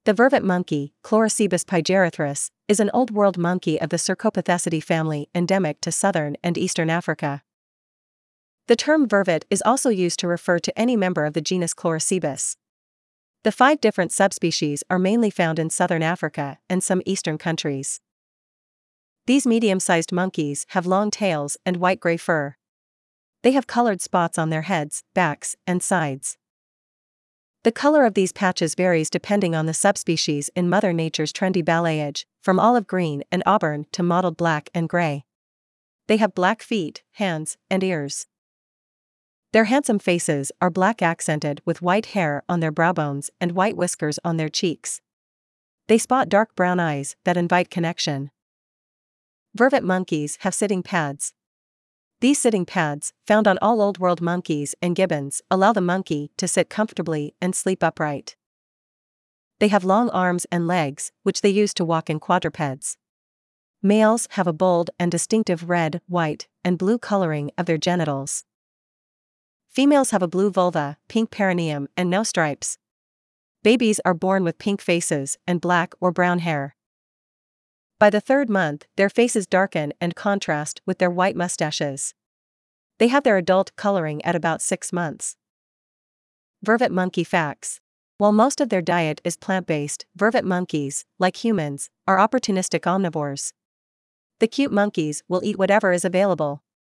The vervet monkey, Chlorocebus pygerithris, is an Old World monkey of the Cercopithecidae family endemic to southern and eastern Africa. The term vervet is also used to refer to any member of the genus Chlorocebus. The 5 different subspecies are mainly found in southern Africa and some eastern countries. These medium-sized monkeys have long tails and white-gray fur. They have colored spots on their heads, backs, and sides. The color of these patches varies depending on the subspecies in Mother Nature's trendy balayage, from olive green and auburn to mottled black and gray. They have black feet, hands, and ears. Their handsome faces are black accented with white hair on their brow bones and white whiskers on their cheeks. They spot dark brown eyes that invite connection. Vervet monkeys have sitting pads. These sitting pads, found on all Old World monkeys and gibbons, allow the monkey to sit comfortably and sleep upright. They have long arms and legs, which they use to walk in quadrupeds. Males have a bold and distinctive red, white, and blue coloring of their genitals. Females have a blue vulva, pink perineum, and no stripes. Babies are born with pink faces and black or brown hair. By the 3rd month, their faces darken and contrast with their white mustaches. They have their adult coloring at about 6 months. Vervet monkey facts. While most of their diet is plant-based, vervet monkeys, like humans, are opportunistic omnivores. The cute monkeys will eat whatever is available.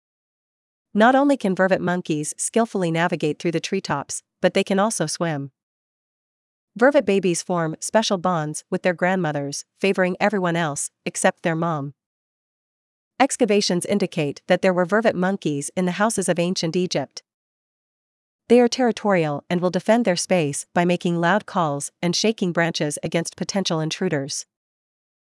Not only can vervet monkeys skillfully navigate through the treetops, but they can also swim. Vervet babies form special bonds with their grandmothers, favoring everyone else, except their mom. Excavations indicate that there were vervet monkeys in the houses of ancient Egypt. They are territorial and will defend their space by making loud calls and shaking branches against potential intruders.